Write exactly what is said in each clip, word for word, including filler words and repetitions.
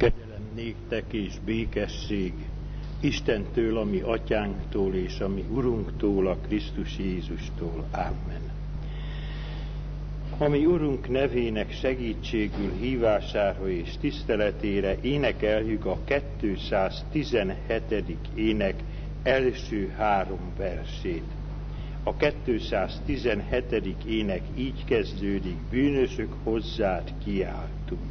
Kegyelem néktek és békesség Istentől, a mi atyánktól és a mi Urunktól, a Krisztus Jézustól. Amen. A mi Urunk nevének segítségül hívására és tiszteletére énekeljük a kétszáztizenhetedik ének első három versét. A kétszáztizenhetedik ének így kezdődik: bűnösök hozzád kiáltunk.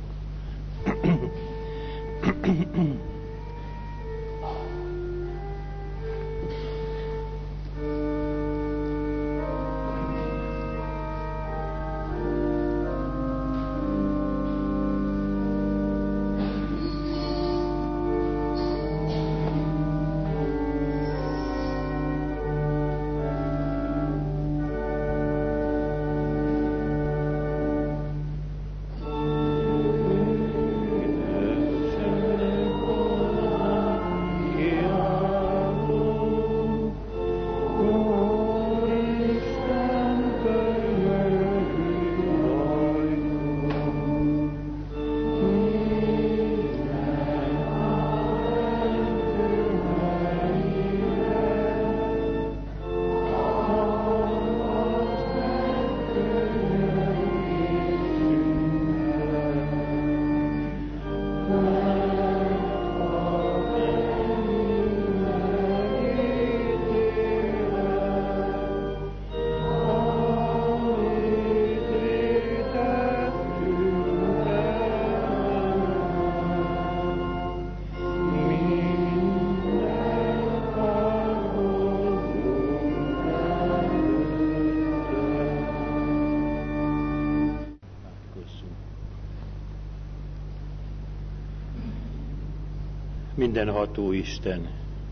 Mindenható Isten,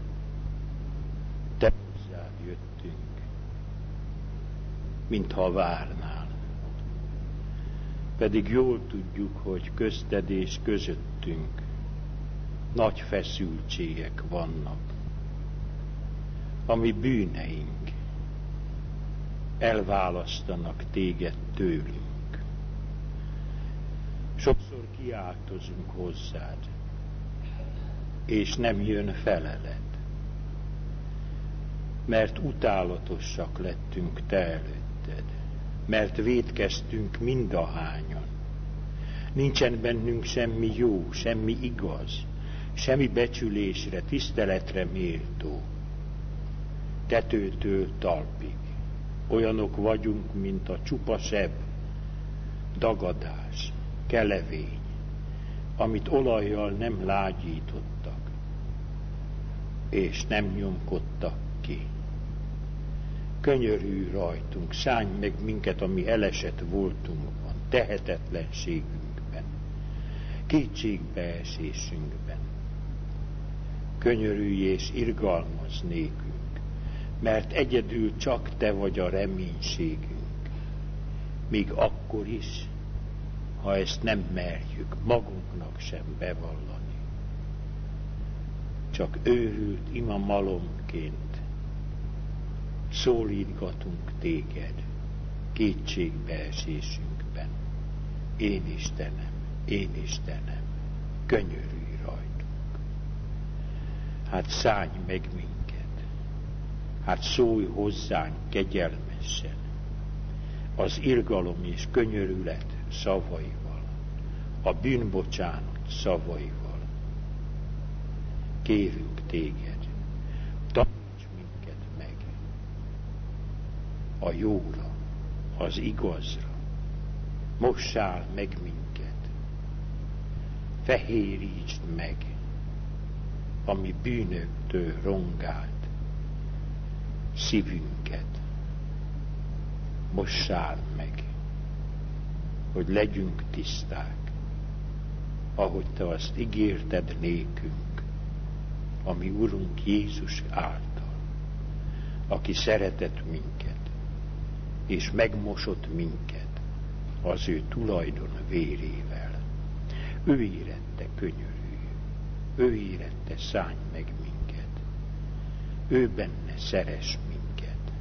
Te hozzád jöttünk, mintha várnál. Pedig jól tudjuk, hogy közted és közöttünk nagy feszültségek vannak. A mi bűneink elválasztanak Téged tőlünk. Sokszor kiáltozunk hozzád, és nem jön felelet, mert utálatosak lettünk Te előtted, mert vétkeztünk mindahányan. Nincsen bennünk semmi jó, semmi igaz, semmi becsülésre, tiszteletre méltó. Tetőtől talpig olyanok vagyunk, mint a csupa seb, dagadás, kelevény, amit olajjal nem lágyítottak, és nem nyomkodtak ki. Könyörülj rajtunk, szállj meg minket a mi elesett voltunkban, tehetetlenségünkben, kétségbeesésünkben. Könyörülj és irgalmazz nékünk, mert egyedül csak Te vagy a reménységünk, még akkor is, ha ezt nem merjük magunknak sem bevallani. Csak őrült imamalomként szólítgatunk Téged kétségbeesésünkben. Én Istenem, én Istenem, könyörülj rajtunk. Hát szállj meg minket, hát szólj hozzánk kegyelmesen, az irgalom és könyörület szavaival, a bűnbocsánat szavaival. Kérünk Téged, taníts minket meg a jóra, az igazra, mossál meg minket, fehérítsd meg a mi bűnöktől rongált szívünket, mossál meg, hogy legyünk tiszták, ahogy Te azt ígérted nékünk, a mi Urunk Jézus által, aki szeretett minket, és megmosott minket az ő tulajdon vérével. Ő érette könyörülj, ő érette szállj meg minket, ő benne szeress minket.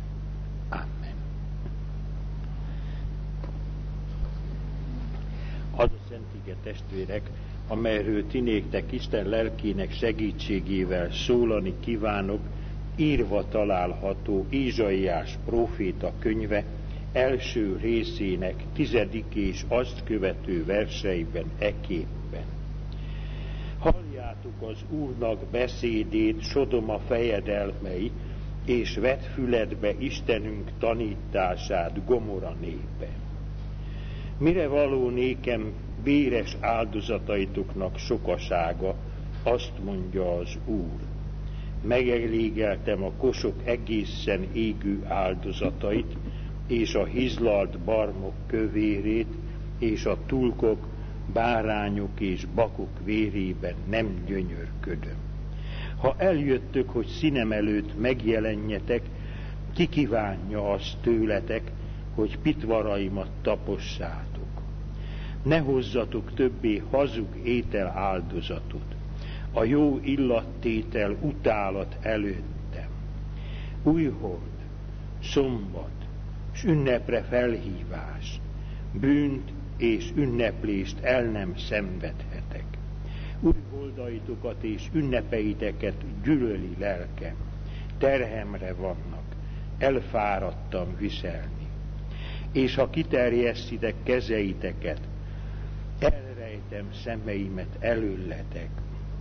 Amen. Az a Szent ige, testvérek, amelyről ti néktek Isten lelkének segítségével szólani kívánok, írva található Ézsaiás próféta könyve első részének tizedik és azt követő verseiben eképpen. Halljátok az Úrnak beszédét, Sodoma fejedelmei, és vedd füledbe Istenünk tanítását, Gomora népe. Mire való nékem véres áldozataitoknak sokasága, azt mondja az Úr. Megelégeltem a kosok egészen égő áldozatait, és a hizlalt barmok kövérét, és a tulkok, bárányok és bakok vérében nem gyönyörködöm. Ha eljöttök, hogy színem előtt megjelenjetek, ki kívánja azt tőletek, hogy pitvaraimat tapossátok. Ne hozzatok többé hazug étel áldozatot, a jó illattétel utálat előttem. Újhold, szombat, s ünnepre felhívás, bűnt és ünneplést el nem szenvedhetek. Újholdaitokat és ünnepeiteket gyűlöli lelkem, terhemre vannak, elfáradtam viselni. És ha kiterjesztitek kezeiteket, elrejtem szemeimet előletek.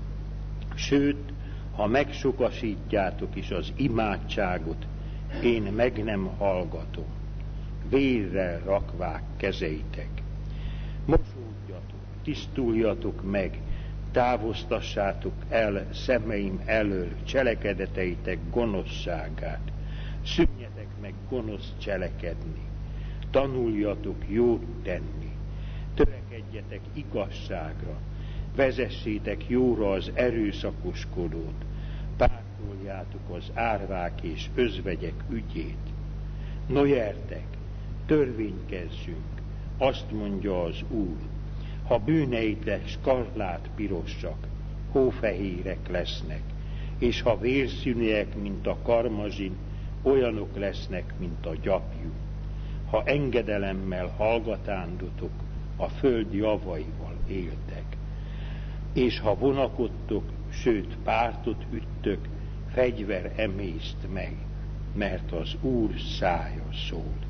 Sőt, ha megsokasítjátok is az imádságot, én meg nem hallgatom. Vérrel rakvák kezeitek. Mosódjatok, tisztuljatok meg, távoztassátok el szemeim elől cselekedeteitek gonoszságát. Szűnjetek meg gonosz cselekedni. Tanuljatok jót tenni. Törekedjetek igazságra. Vezessétek jóra az erőszakoskodót. Pártoljátok az árvák és özvegyek ügyét. No gyertek, törvénykezzünk, azt mondja az Úr. Ha bűneitek skarlát pirosak, hófehérek lesznek, és ha vérszínűek, mint a karmazsin, olyanok lesznek, mint a gyapjú. Ha engedelemmel hallgatándotok, a föld javaival éltek. És ha vonakodtok, sőt pártot üttök, fegyver emészt meg, mert az Úr szája szólt.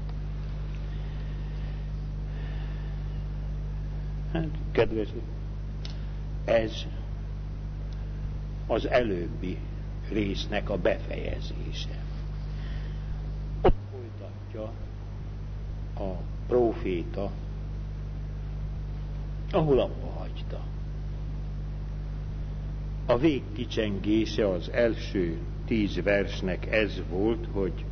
Hát, kedves, ez az előbbi résznek a befejezése. Ott folytatja a próféta, ahol abba hagyta. A végkicsengése az első tíz versnek ez volt, hogy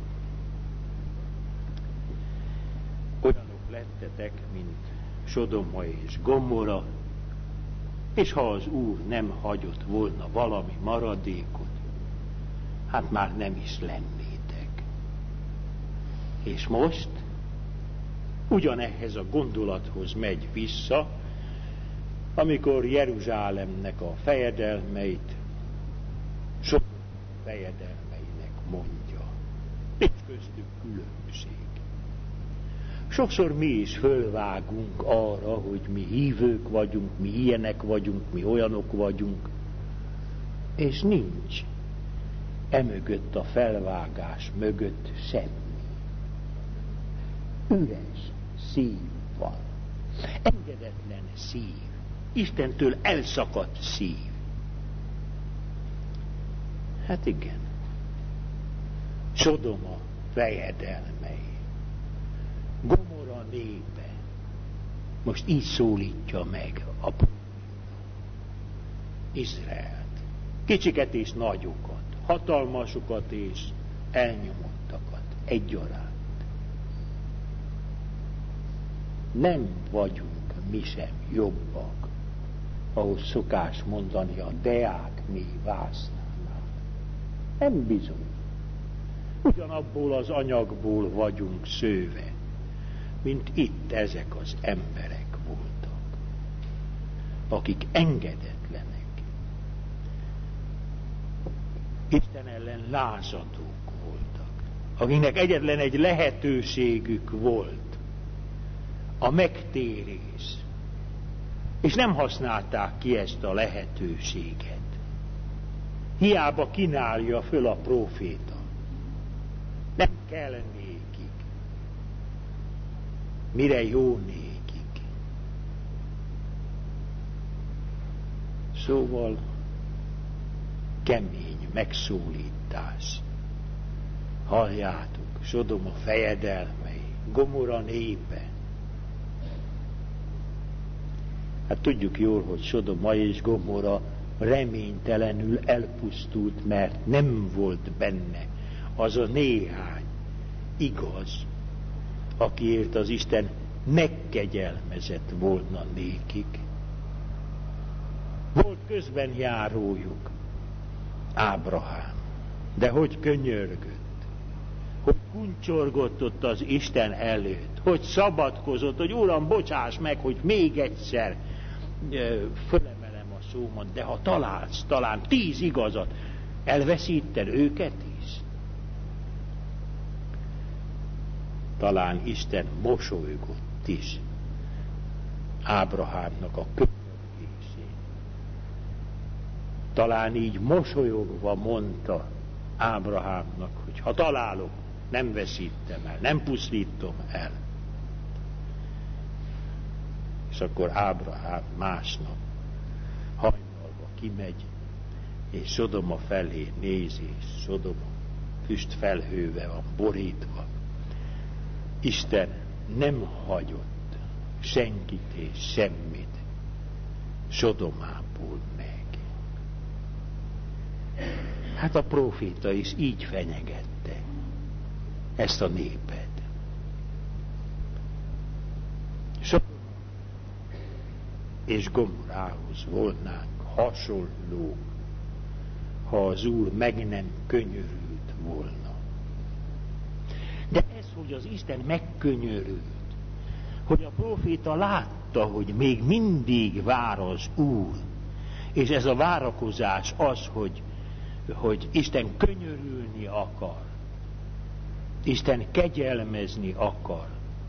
olyanok lettetek, mint Sodoma és Gomora, és ha az Úr nem hagyott volna valami maradékot, hát már nem is lennétek. És most ugyanehhez a gondolathoz megy vissza, amikor Jeruzsálemnek a fejedelmeit Sodoma fejedelmeinek mondja. Nincs köztük különbség. Sokszor mi is fölvágunk arra, hogy mi hívők vagyunk, mi ilyenek vagyunk, mi olyanok vagyunk, és nincs emögött a felvágás mögött semmi. Üres szív van, engedetlen szív, Istentől elszakadt szív. Hát igen, Sodoma fejedelmei, Gomora népe, most így szólítja meg a Izraelt. Kicsiket és nagyokat, hatalmasokat és elnyomottakat egyaránt. Nem vagyunk mi sem jobbak, ahogy szokás mondani a deák mi vásznánál. Nem bizony. Ugyanabból az anyagból vagyunk szőve, mint itt ezek az emberek voltak, akik engedetlenek, Isten ellen lázadók voltak, akiknek egyetlen egy lehetőségük volt, a megtérés, És nem használták ki ezt a lehetőséget. Hiába kínálja föl a próféta. Nem kell nékik. Mire jó nékik? Szóval kemény megszólítás. Halljátok, Sodoma fejedelmei, Gomorra népe. Hát tudjuk jól, hogy Sodoma és Gomorra reménytelenül elpusztult, mert nem volt benne az a néhány igaz, akiért az Isten megkegyelmezett volna nékik. Volt közben járójuk, Ábrahám, de hogy könyörgött, hogy kuncsorgott ott az Isten előtt, hogy szabadkozott, hogy Uram, bocsáss meg, hogy még egyszer fölemelem a szómat, de ha találsz talán tíz igazat, elveszíted őket is. Talán Isten mosolygott is Ábrahámnak a könyörgésén. Talán így mosolyogva mondta Ábrahámnak, hogy ha találok, nem veszítem el, nem pusztítom el. És akkor Ábrahám másnap hajnalba kimegy, és Sodoma felé néz, és Sodoma füstfelhővel van borítva. Isten nem hagyott senkit és semmit Sodomából meg. Hát a próféta is így fenyegette ezt a népet. Sodoma és Gomorrához volnánk hasonló, ha az Úr meg nem könyörült volna. De ez, hogy az Isten megkönyörült, hogy a próféta látta, hogy még mindig vár az Úr, és ez a várakozás az, hogy, hogy Isten könyörülni akar, Isten kegyelmezni akar.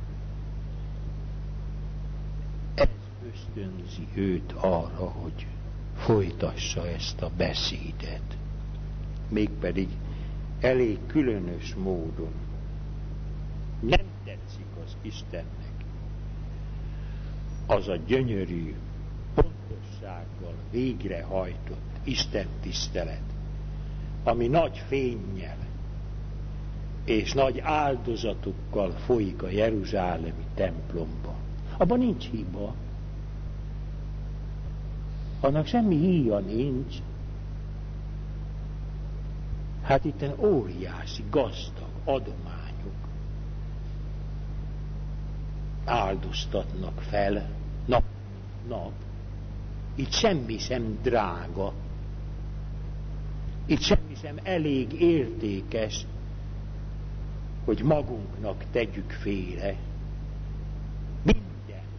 Ez ösztönzi őt arra, hogy folytassa ezt a beszédet. Mégpedig elég különös módon. Nem tetszik az Istennek az a gyönyörű, pontossággal végrehajtott Isten tisztelet, ami nagy fénnyel és nagy áldozatokkal folyik a jeruzsálemi templomban. Abban nincs hiba. Annak semmi híja nincs. Hát itten óriási, gazdag adományok áldoztatnak fel nap, nap. Itt semmi sem drága. Itt semmi sem elég értékes, hogy magunknak tegyük félre. Mindent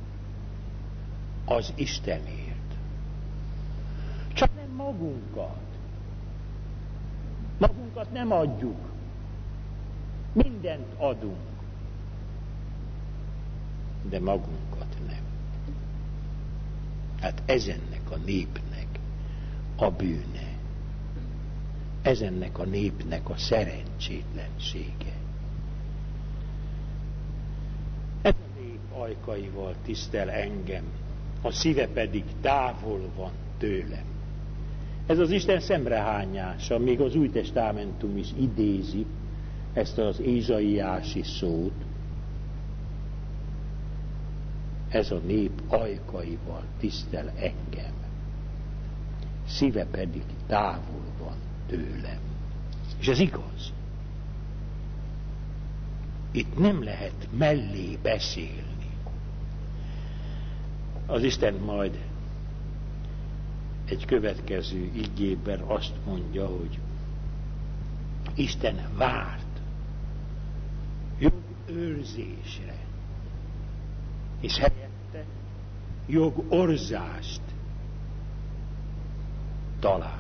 az Istenért. Csak nem magunkat. Magunkat nem adjuk. Mindent adunk. De magunkat nem. Hát ezennek a népnek a bűne. Ezennek a népnek a szerencsétlensége. Ez a nép ajkaival tisztel engem, a szíve pedig távol van tőlem. Ez az Isten szemrehányása, még az Új Testamentum is idézi ezt az ézsaiási szót. Ez a nép ajkaival tisztel engem, szíve pedig távol van tőlem. És ez igaz. Itt nem lehet mellé beszélni. Az Isten majd egy következő igében azt mondja, hogy Isten várt jogőrzésre, és helyette jogorzást talált.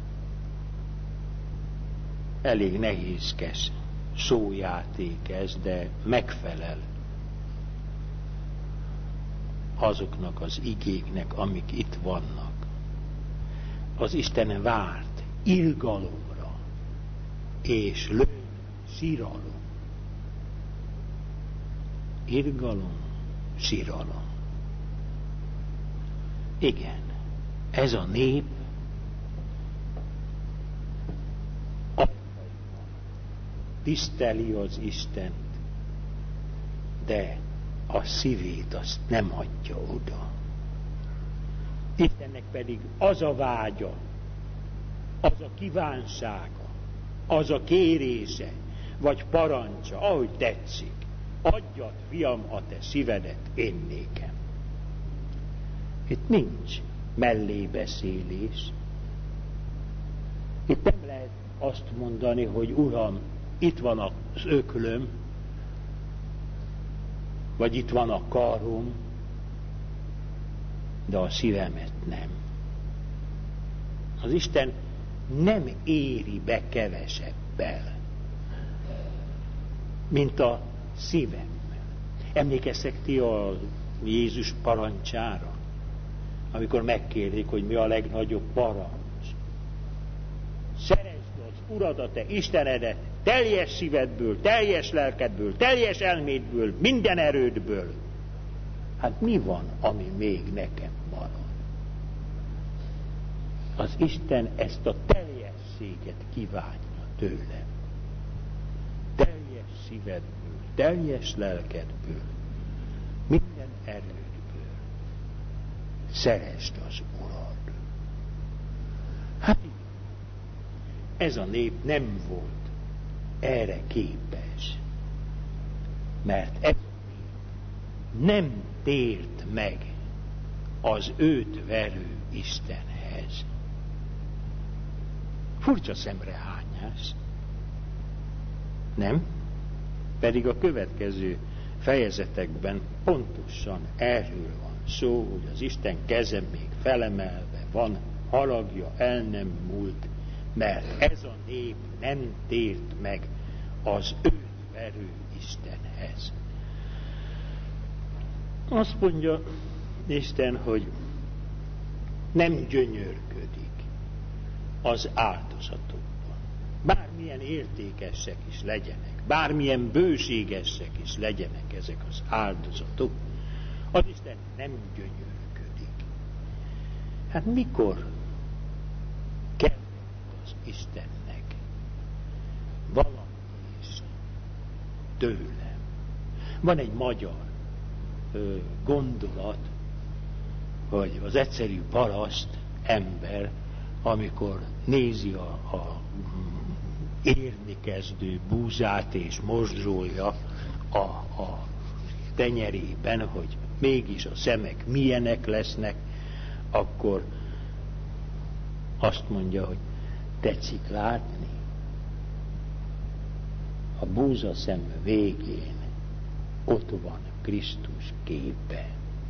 Elég nehézkes szójáték ez, de megfelel azoknak az igéknek, amik itt vannak. Az Isten várt irgalomra és lőn síralom. Irgalom, síralom. Igen, ez a nép tiszteli az Istent, de a szívét azt nem adja oda. Istennek pedig az a vágya, az a kívánsága, az a kérése, vagy parancsa, ahogy tetszik. Adjad, fiam, a te szívedet én nékem. Itt nincs mellébeszélés. Itt nem lehet azt mondani, hogy Uram, itt van az öklöm, vagy itt van a karom, de a szívemet nem. Az Isten nem éri be kevesebbel, mint a szívemmel. Emlékeztek ti a Jézus parancsára, amikor megkérdik, hogy mi a legnagyobb parancs. Szeresd az Urat, a te Istenedet, teljes szívedből, teljes lelkedből, teljes elmédből, minden erődből. Hát mi van, ami még nekem marad? Az Isten ezt a teljességet kívánja tőlem. Teljes szívedből, teljes lelkedből, minden erődből. Szeresd az Urat. Hát ez a nép nem volt erre képes, mert ez a nép nem tért meg az őt verő Istenhez. Furcsa szemrehányás, nem? Pedig a következő fejezetekben pontosan erről van szó, hogy az Isten keze még felemelve van, haragja el nem múlt, mert ez a nép nem tért meg az őt verő Istenhez. Azt mondja Isten, hogy nem gyönyörködik az áldozatokban. Bármilyen értékesek is legyenek, bármilyen bőségesek is legyenek ezek az áldozatok, az Isten nem gyönyörködik. Hát mikor kell az Istennek valami is tőlem? Van egy magyar ö, gondolat, hogy az egyszerű paraszt ember, amikor nézi a, a érni kezdő búzát és mosdrolja a, a tenyerében, hogy mégis a szemek milyenek lesznek, akkor azt mondja, hogy tetszik látni, a búza szem végén ott van Krisztus képe.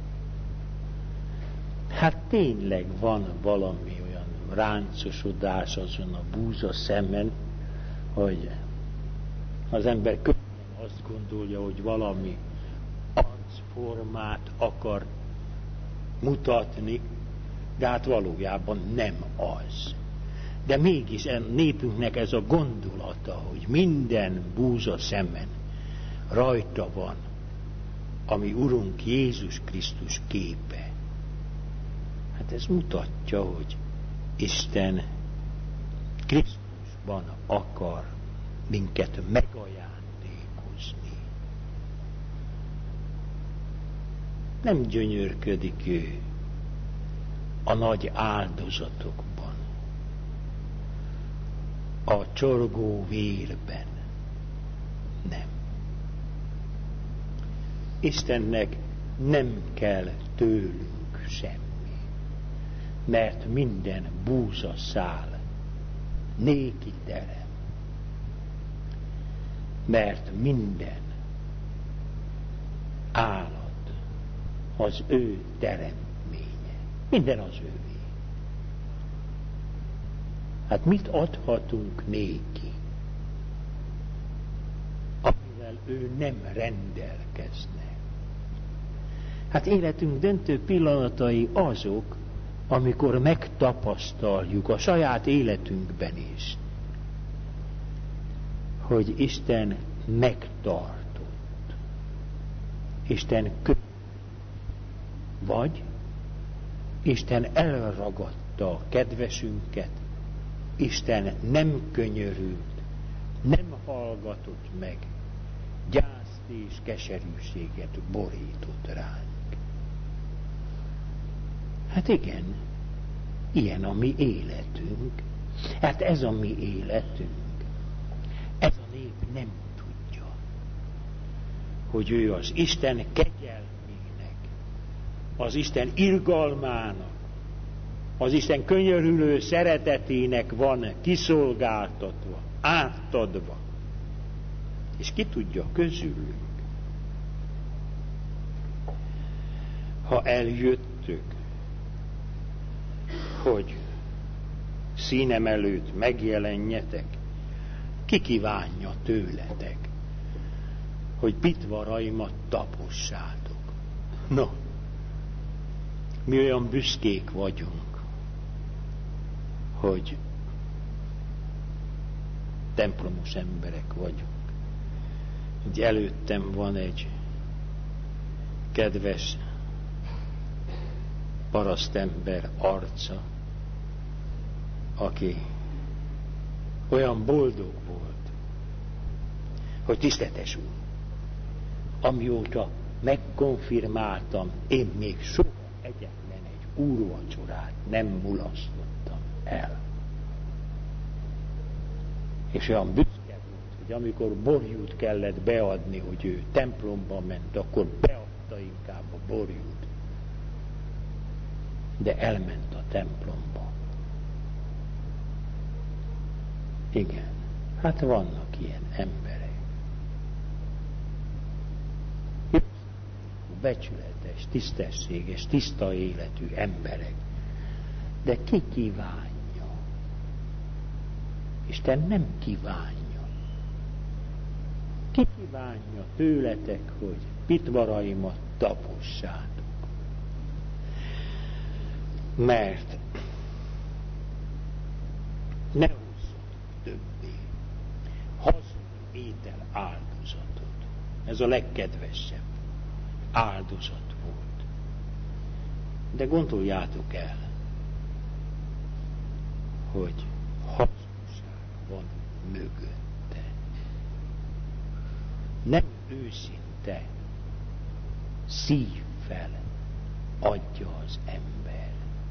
Hát tényleg van valami olyan ráncosodás azon a búza szemen, hogy az ember könnyen azt gondolja, hogy valami arcformát akar mutatni, de hát valójában nem az. De mégis a népünknek ez a gondolata, hogy minden búza szemen rajta van a mi Urunk Jézus Krisztus képe. Hát ez mutatja, hogy Isten Krisztusban akar minket megajándékozni. Nem gyönyörködik ő a nagy áldozatokban, a csorgó vérben. Nem. Istennek nem kell tőlünk semmi, mert minden búza szál néki terem, mert minden állat az ő teremménye, minden az ővé. Hát mit adhatunk néki, amivel ő nem rendelkezne? Hát életünk döntő pillanatai azok, amikor megtapasztaljuk a saját életünkben is, hogy Isten megtartott. Isten kö... Vagy Isten elragadta a kedvesünket, Isten nem könyörült, nem hallgatott meg, gyászt és keserűséget borított ránk. Hát igen, ilyen a mi életünk. Hát ez a mi életünk. Ez a nép nem tudja, hogy ő az Isten kegyelmének, az Isten irgalmának, az Isten könyörülő szeretetének van kiszolgáltatva, átadva. És ki tudja közülünk, ha eljöttök, hogy színem előtt megjelenjetek, ki kívánja tőletek, hogy pitvaraimat tapossátok. No, mi olyan büszkék vagyunk, hogy templomos emberek vagyunk. Így előttem van egy kedves parasztember arca, aki olyan boldog volt, hogy tiszteletes úr, amióta megkonfirmáltam, én még soha egyetlen egy úrvacsorát nem mulasztottam el. És olyan büszke volt, hogy amikor borjút kellett beadni, hogy ő templomba ment, akkor beadta inkább a borjút. De elment a templomba. Igen, hát vannak ilyen emberek. Becsületes, tisztességes, tiszta életű emberek. De ki kívánja? Isten nem kívánja. Ki kívánja tőletek, hogy pitvaraimat tapossátok? Mert ne hozzatok többé hazug étel áldozatot. Ez a legkedvesebb áldozat volt. De gondoljátok el, hogy hazugság van mögötte. Nem őszinte szívvel adja az ember.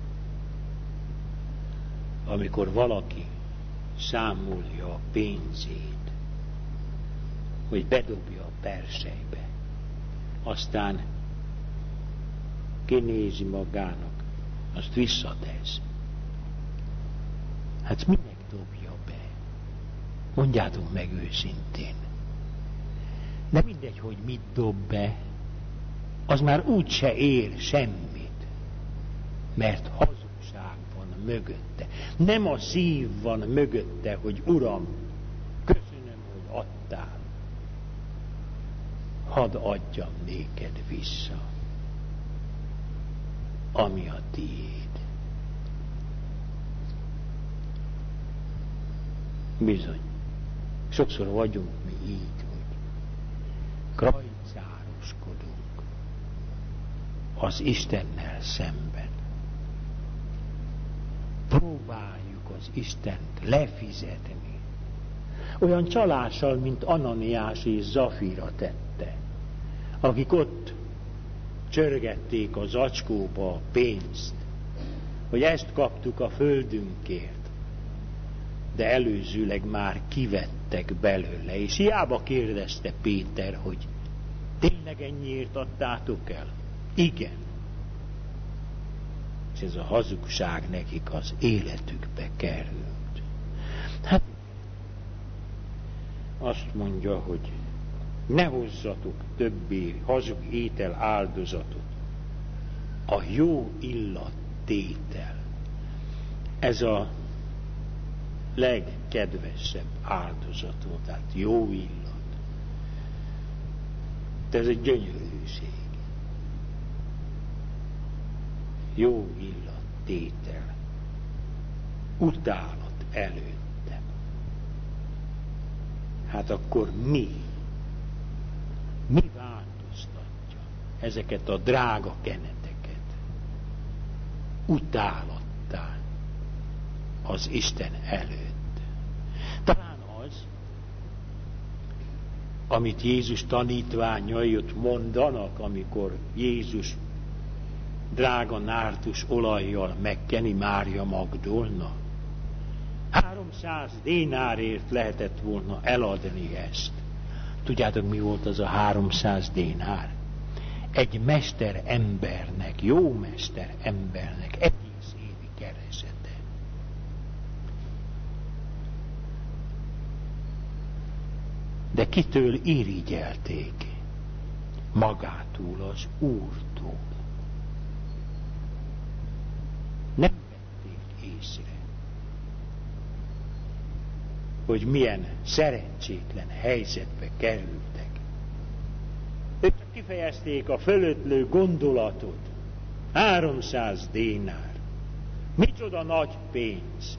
Amikor valaki számolja a pénzét, hogy bedobja a perselybe, aztán kinézi magának, azt visszatesz. Hát minek dobja be? Mondjátok meg őszintén. De mindegy, hogy mit dob be, az már úgyse ér semmit, mert hazugság van mögötte. Nem a szív van mögötte, hogy Uram, köszönöm, hogy adtál. Hadd adjam néked vissza, ami a tiéd. Bizony, sokszor vagyunk mi így, hogy krajcároskodunk az Istennel szemben. Próbáljuk az Istent lefizetni. Olyan csalással, mint Ananiás és Zafira tette, akik ott csörgették a zacskóba a pénzt, hogy ezt kaptuk a földünkért, de előzőleg már kivettek belőle, és hiába kérdezte Péter, hogy tényleg ennyiért adtátok el? Igen. És ez a hazugság nekik az életükbe került. Hát azt mondja, hogy ne hozzatok többé hazug étel áldozatot. A jó illattétel. Ez a legkedvesebb áldozat volt, tehát jó illat. De ez egy gyönyörűség. jó illattétel, utálat előttem. Hát akkor mi? Mi változtatja ezeket a drága keneteket utálattá az Isten előtt? Talán az, amit Jézus tanítványai ott mondanak, amikor Jézus drága nártus olajjal megkeni Mária Magdolna. háromszáz dénárért lehetett volna eladni ezt. Tudjátok, mi volt az a háromszáz dénár? Egy mester embernek, jó mester embernek egész évi keresete. De kitől irigyelték? Magától, az Úrtól. Nem vették észre, hogy milyen szerencsétlen helyzetbe kerültek. Ők csak kifejezték a fölöttlő gondolatot. háromszáz dénár. Micsoda nagy pénz.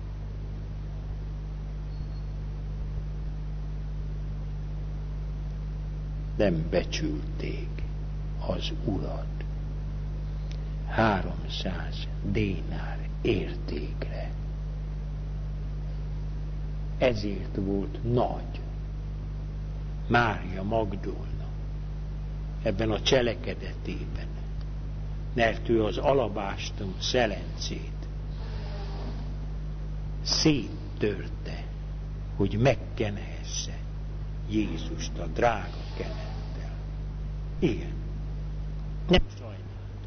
Nem becsülték az Urat háromszáz dénár értékre. Ezért volt nagy Mária Magdolna ebben a cselekedetében, mert ő az alabástum szelencét széttörte, hogy megkenhesse Jézust a drága kenettel. Igen, nem sajnálta.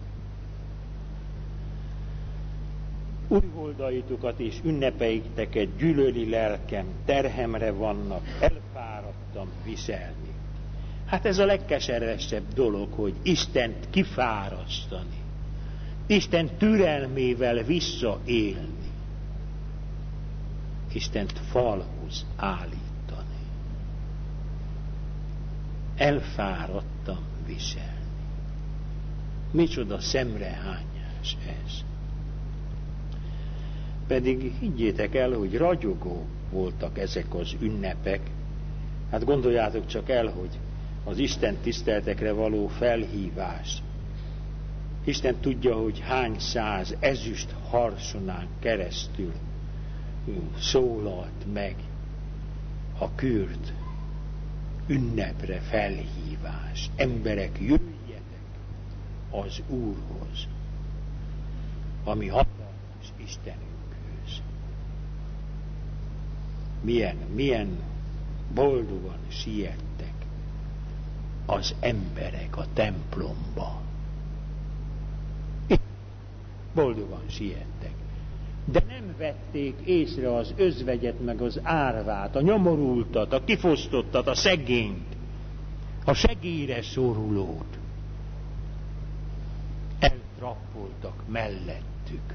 Újholdaitokat és ünnepeiteket gyűlöli lelkem, terhemre vannak, elfáradtam viselni. Hát ez a legkeservesebb dolog, hogy Istent kifárasztani, Isten türelmével visszaélni, Istent falhoz állítani. Elfáradtam viselni. Micsoda szemrehányás ez. Pedig higgyétek el, hogy ragyogó voltak ezek az ünnepek. Hát gondoljátok csak el, hogy az Isten tiszteletekre való felhívás. Isten tudja, hogy hány száz ezüst harsonán keresztül szólalt meg a kürt ünnepre felhívás. Emberek, jöjjetek az Úrhoz, ami hatalmas Istenünkhöz. Milyen, milyen boldogan siettek az emberek a templomba. Boldogan siettek. De nem vették észre az özvegyet, meg az árvát, a nyomorultat, a kifosztottat, a szegényt, a segélyre szorulót. Eltrappoltak mellettük.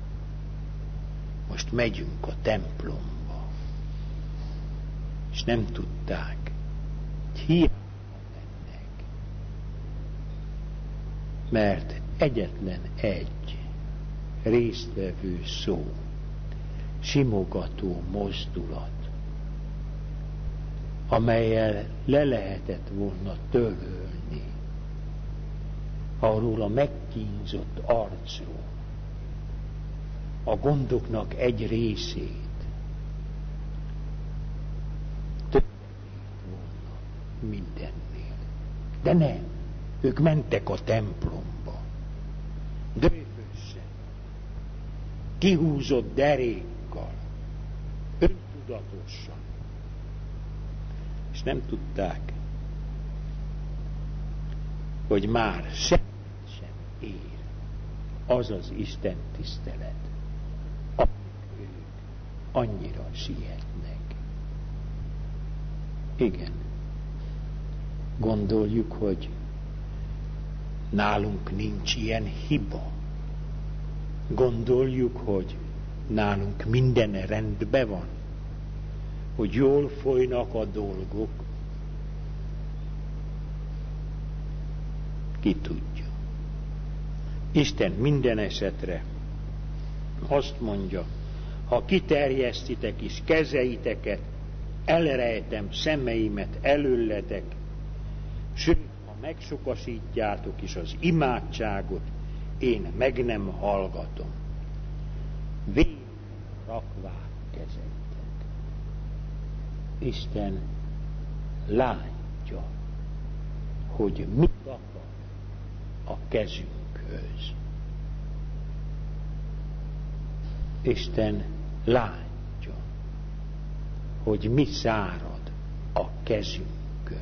Most megyünk a templomba. És nem tudták, hogy hiába mennek. Mert egyetlen egy résztvevő szó, simogató mozdulat, amellyel le lehetett volna törölni arról a megkínzott arcról a gondoknak egy részét. Többet volna mindennél. De nem, ők mentek a templomba. Dőfösen, kihúzott derékkal, öntudatosan. És nem tudták, hogy már semmit sem ér az az Isten tisztelet, amit ők annyira sietnek. Igen, gondoljuk, hogy nálunk nincs ilyen hiba. Gondoljuk, hogy nálunk minden rendben van, hogy jól folynak a dolgok. Ki tudja. Isten minden esetre azt mondja, ha kiterjesztitek is kezeiteket, elrejtem szemeimet előletek, sőt, ha megsokasítjátok is az imádságot, én meg nem hallgatom. Végre rakvák kezeitek. Isten látja, hogy mit akar a kezünkhöz. Isten látja, hogy mi szárad a kezünkön,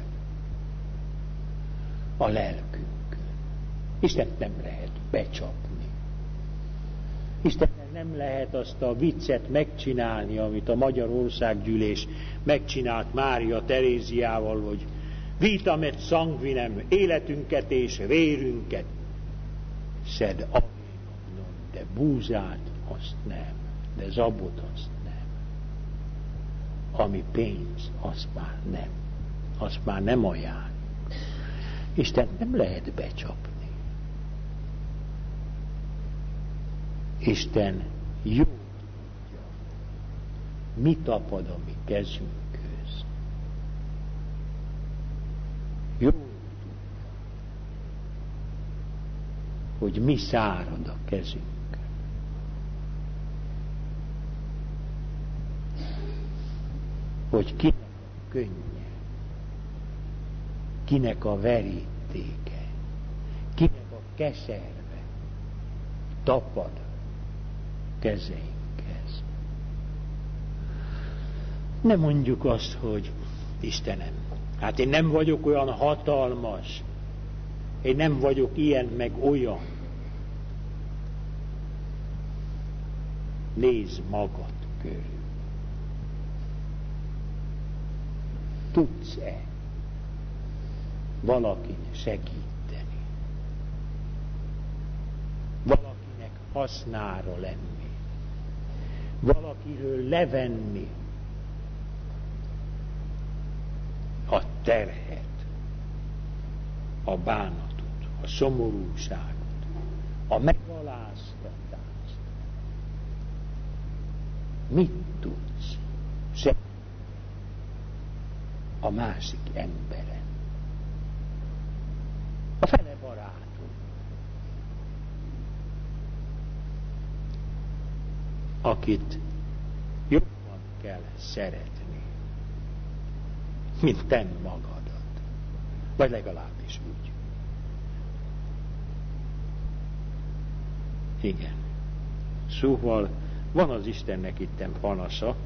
a lelkünkön. Istent nem lehet becsapni. Istennel nem lehet azt a viccet megcsinálni, amit a Magyarországgyűlés megcsinált Mária Teréziával, hogy vitam et sanguinem, életünket és vérünket szed avénon, de búzát azt nem, de zabot azt nem. Ami pénz, azt már nem. Azt már nem ajánl. Isten nem lehet becsapni. Isten jó tudja, mi tapad a mi kezünkhöz. Jó tudja, hogy mi szárad a kezünkön. Hogy kinek a könnye, kinek a verítéke, kinek a keserve tapad kezeinkhez. Ne mondjuk azt, hogy Istenem, hát én nem vagyok olyan hatalmas, én nem vagyok ilyen meg olyan. Nézd magad körül. Tudsz-e valakin segíteni? Valakinek hasznára lenni? Valakiről levenni a terhet, a bánatot, a szomorúságot, a megaláztatást? Mit tudsz segíteni a másik emberen? A fele barátunk, akit jobban kell szeretni, mint te magadat. Vagy legalábbis úgy. Igen. Szóval van az Istennek itten panasza,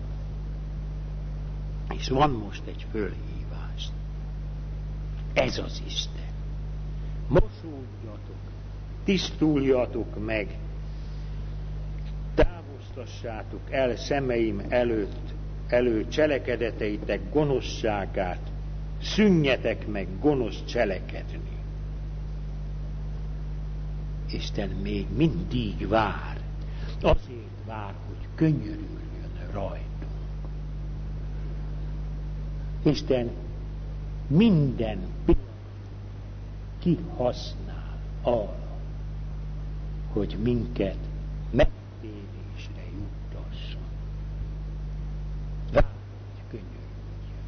és van most egy fölhívás. Ez az Isten. Mosódjatok, tisztuljatok meg, távoztassátok el szemeim előtt, elő cselekedeteitek gonoszságát, szűnjetek meg gonosz cselekedni. Isten még mindig vár, azért vár, hogy könyörüljön rajtunk. Isten minden pillanat kihasznál arra, hogy minket megtérésre juttasson. Vár, hogy könyörüljön.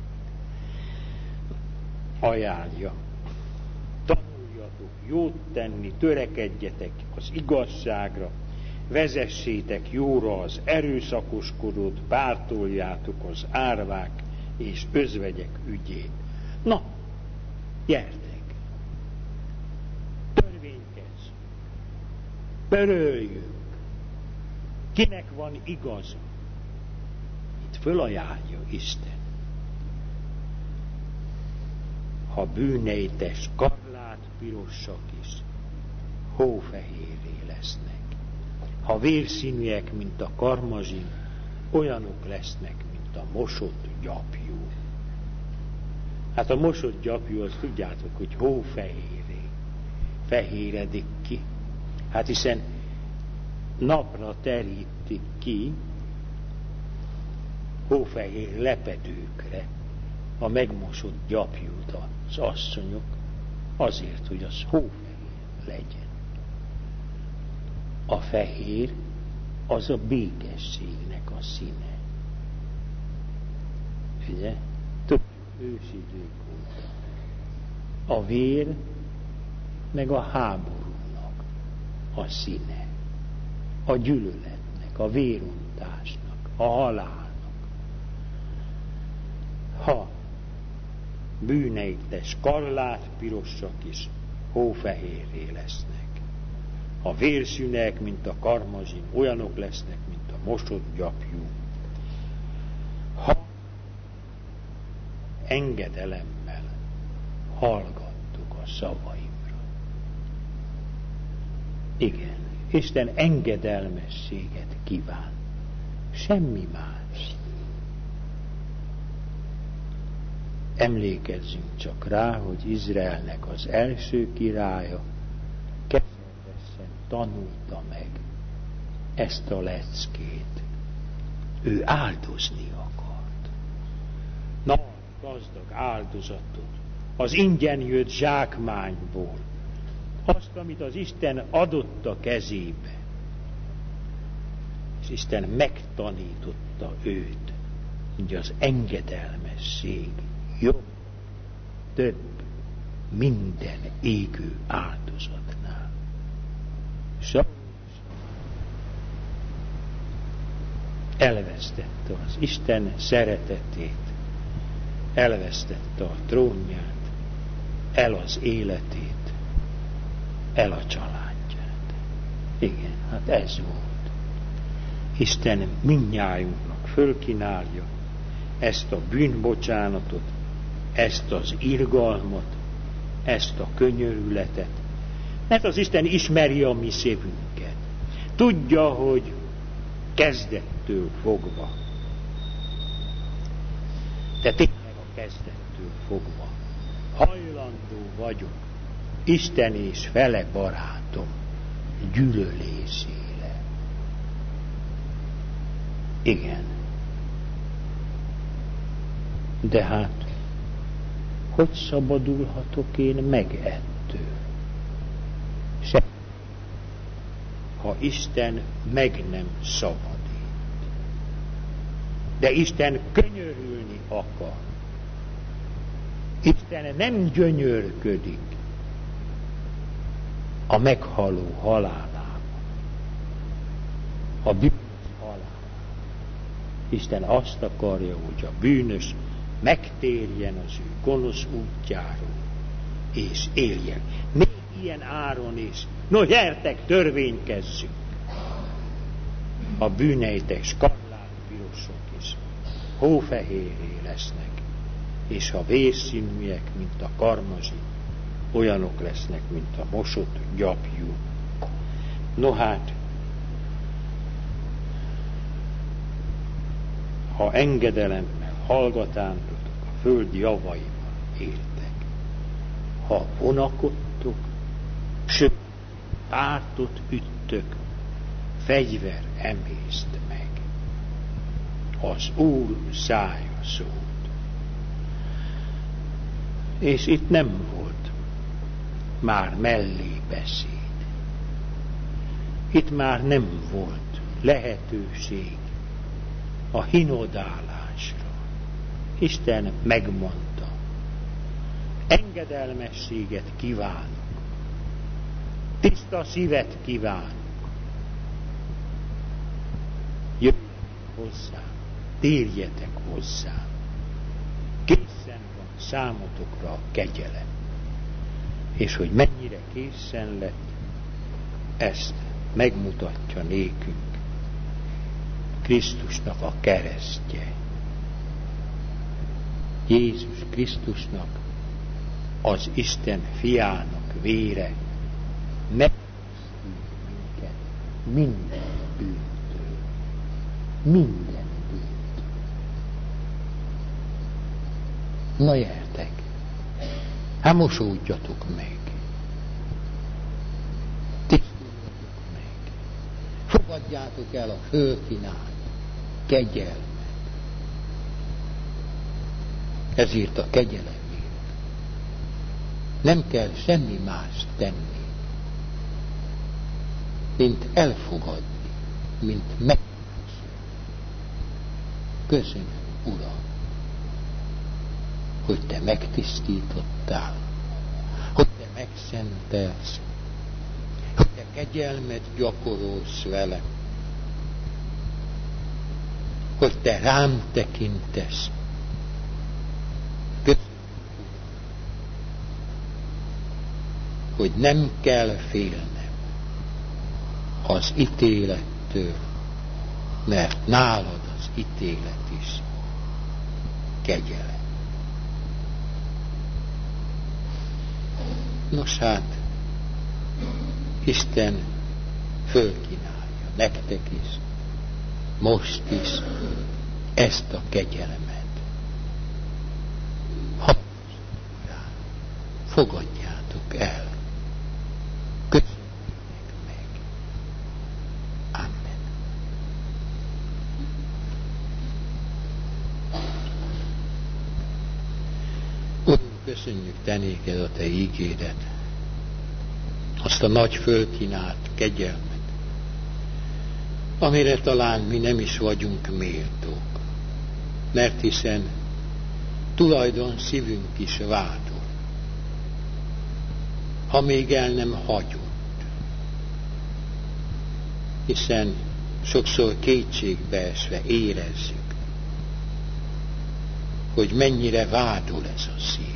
Ajánlja. Tanuljatok jót tenni, törekedjetek az igazságra, vezessétek jóra az erőszakoskodót, pártoljátok az árvák és özvegyek ügyét. Na, gyertek! Törvénykezzünk! Töröljünk! Kinek van igaza? Itt fölajánlja Isten. Ha bűneitek skarlát pirosak is, hófehérré lesznek. Ha vérszínűek, mint a karmazsin, olyanok lesznek, mint a mosott gyapjú. Hát a mosott gyapjú, azt tudjátok, hogy hófehérré fehéredik ki. Hát hiszen napra terítik ki hófehér lepedőkre a megmosott gyapjút az asszonyok, azért, hogy az hófehér legyen. A fehér az a békességnek a színe. Ugye? Több ősidők óta. A vér meg a háborúnak a színe. A gyűlöletnek, a vérontásnak, a halálnak. Ha bűneik skarlát pirosak is, hófehérré lesznek. A vérszínek, mint a karmazin, olyanok lesznek, mint a mosott gyapjú. Ha engedelemmel hallgattuk a szavaimra. Igen, Isten engedelmességet kíván. Semmi más. Emlékezzünk csak rá, hogy Izraelnek az első királya kezdetesen tanulta meg ezt a leckét. Ő áldozni akart. Nagy, gazdag áldozatot, az ingyen jött zsákmányból, azt, amit az Isten adott a kezébe. És Isten megtanította őt, hogy az engedelmesség jobb, több, minden égő áldozatnál. Saul elvesztette az Isten szeretetét, elvesztette a trónját, el az életét, el a családját. Igen, hát ez volt. Isten mindnyájunknak fölkínálja ezt a bűnbocsánatot, ezt az irgalmat, ezt a könyörületet, mert az Isten ismeri a mi szívünket. Tudja, hogy kezdettől fogva, de tényleg a kezdettől fogva hajlandó vagyok Isten és vele barátom gyűlölésére. Igen. De hát, hogy szabadulhatok én meg ettől? Se. Ha Isten meg nem szabadít. De Isten könyörülni akar. Isten nem gyönyörködik a meghaló halálában. A bűnös halálában. Isten azt akarja, hogy a bűnös megtérjen az ő gonosz útjáról, és éljen. Még ilyen áron is. No, gyertek, törvénykezzünk! A bűneitek skarlátpirosok is hófehérré lesznek, és ha vészszínűek, mint a karmazin, olyanok lesznek, mint a mosott gyapjú. No hát, ha engedelemmel hallgatándotok a föld javaival éltek, ha vonakodtok, sőt, pártot üttök, fegyver emészt meg. Az Úr szája szólt. És itt nem volt már mellé beszéd. Itt már nem volt lehetőség a hinodálásra. Isten megmondta, engedelmességet kívánok, tiszta szívet kívánok. Jöjjetek hozzám, térjetek hozzám. Készen van számotokra a kegyelem. És hogy mennyire készen lett, ezt megmutatja nékünk Krisztusnak a keresztje. Jézus Krisztusnak, az Isten fiának vére megtisztít minket minden bűntől. Minden bűntől. Na gyertek, hát mosódjatok meg. Tisztuljatok meg. Fogadjátok el a fölkínált kegyelmet. Ezért a kegyelemért nem kell semmi mást tenni. mint elfogadni, mint megköszönni. Köszönöm, Uram, hogy Te megtisztítottál, hogy Te megszentelsz, hogy Te kegyelmet gyakorolsz vele, hogy Te rám tekintesz. Köszönöm, hogy nem kell félnem az ítélettől, mert nálad az ítélet is kegyelem. Nos hát, Isten fölkínálja nektek is, most is ezt a kegyelmet. Hallgassatok rá, fogadjátok el, köszönjétek meg. Amen. Urunk, köszönjük Te néked a Te ígédet, azt a nagy fölkínált kegyelmet, amire talán mi nem is vagyunk méltók, mert hiszen tulajdon szívünk is vádol, ha még el nem hagyott, hiszen sokszor kétségbeesve érezzük, hogy mennyire vádol ez a szív.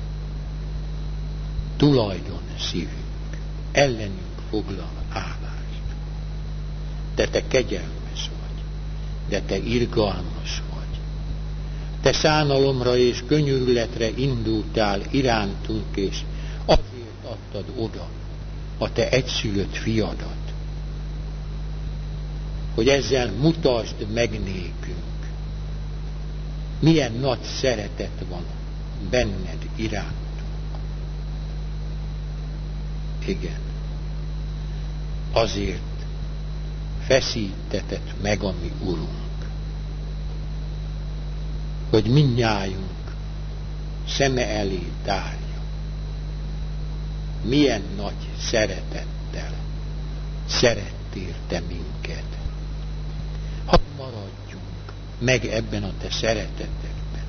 Tulajdon szívünk ellenünk foglal állást. De Te kegyelmes vagy, de Te irgalmas vagy. Te szánalomra és könyörületre indultál irántunk, és azért adtad oda a Te egyszülött fiadat, hogy ezzel mutasd meg nékünk, milyen nagy szeretet van benned irántunk. Igen, azért feszítetett meg a mi Urunk, hogy mindnyájunk szeme elé tárja, milyen nagy szeretettel szerettél Te minket. Hadd maradjunk meg ebben a Te szeretetedben.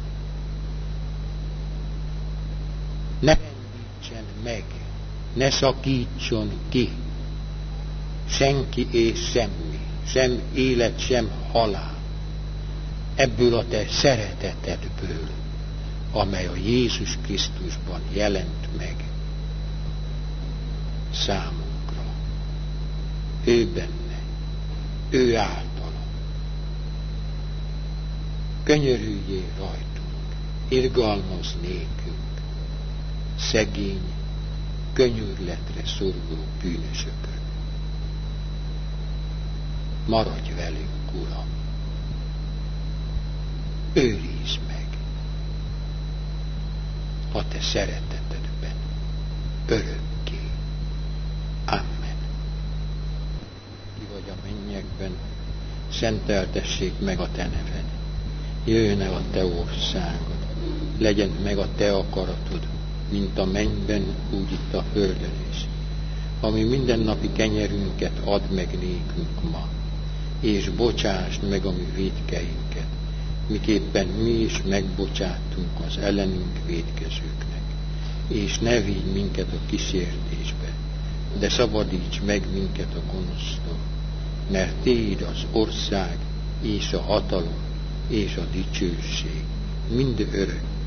Ne rendítsen meg, ne szakítson ki senki és semmi, sem élet, sem halál, ebből a Te szeretetedből, amely a Jézus Krisztusban jelent meg számunkra. Ő benne, ő általa. Könyörüljél rajtunk, irgalmaz nékünk, szegény, könyörületre szoruló bűnösökön. Maradj velünk, Uram! Őrizd meg a Te szeretetedben örökké. Amen. Ki vagy a mennyekben, szenteltessék meg a Te neved. Jöjjön el a Te országod, legyen meg a Te akaratod, mint a mennyben, úgy itt a földön is. Ami mindennapi kenyerünket add meg nékünk ma, és bocsásd meg a mi vétkeinket, miképpen mi is megbocsátunk az ellenünk vétkezőknek. És ne vigy minket a kísértésbe, de szabadíts meg minket a gonosztól, mert Tiéd az ország, és a hatalom, és a dicsőség, mind örökké.